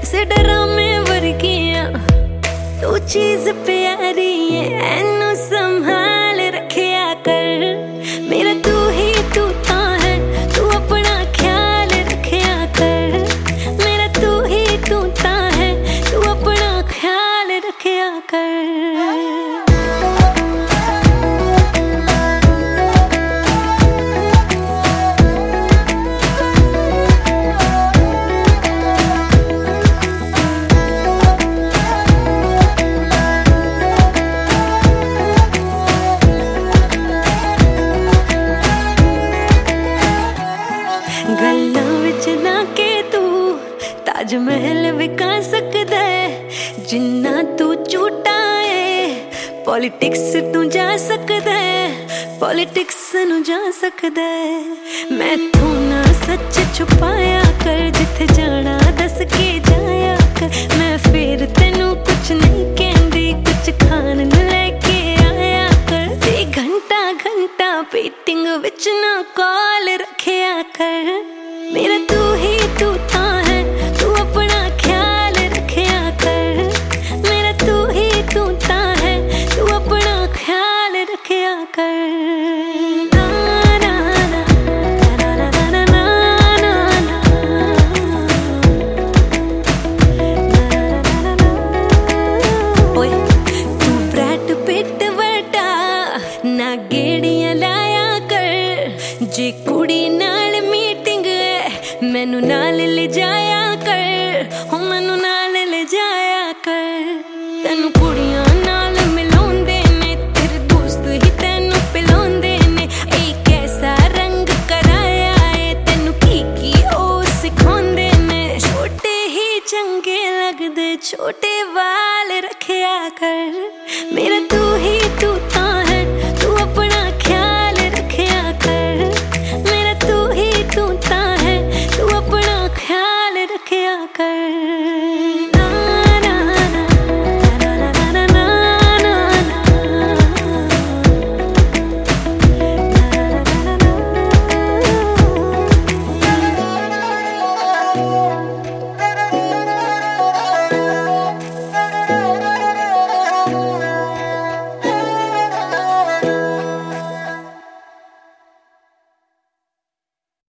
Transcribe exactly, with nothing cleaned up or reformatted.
से डरामे वर्गियां तू चीज प्यारी है, एनू संभाल रखिया कर। मेरा तू ही तू ता है, तू अपना ख्याल रखिया कर। मेरा तू ही तू ता है, तू अपना ख्याल रखिया कर। गल्लां विच ना के तू ताज महल विका सकदा है, जिन्ना तू झूठा है पॉलिटिक्स तू जा सकदा है, पॉलिटिक्स नू जा सकदा है। मैं तू ना सच छुपाया कर, जिथे जाना दस के जाया कर। मैं फिर तेनू कुछ नहीं कहंदी, कुछ खान नू लेके आया कर। ते घंटा घंटा मीटिंग विच ना कॉल रखिया कर। मेरा तू ही तू ता है, तू अपना ख्याल रखिया कर। मेरा तू ही तू ता है, तू अपना ख्याल रखिया कर। ना ना ना ना ना ना ना ना ना ना ना। ओए तू ब्रैड पिट वर्टा ना गेड़ियां लाया कर। जे कुड़ी नाल मीटिंग मैनू नाल ले जाया कर, हो मैनू नाल ले जाया कर। तेनू कुड़ियां नाल मिलाउंदे ने, तेरे दोस्त ही तेनू पिलाउंदे ने। ए कैसा रंग कराया है, तेनू की की ओ सिखाउंदे ने। छोटे ही चंगे लगदे, छोटे वाल रखिया कर। मेरा तू ही तू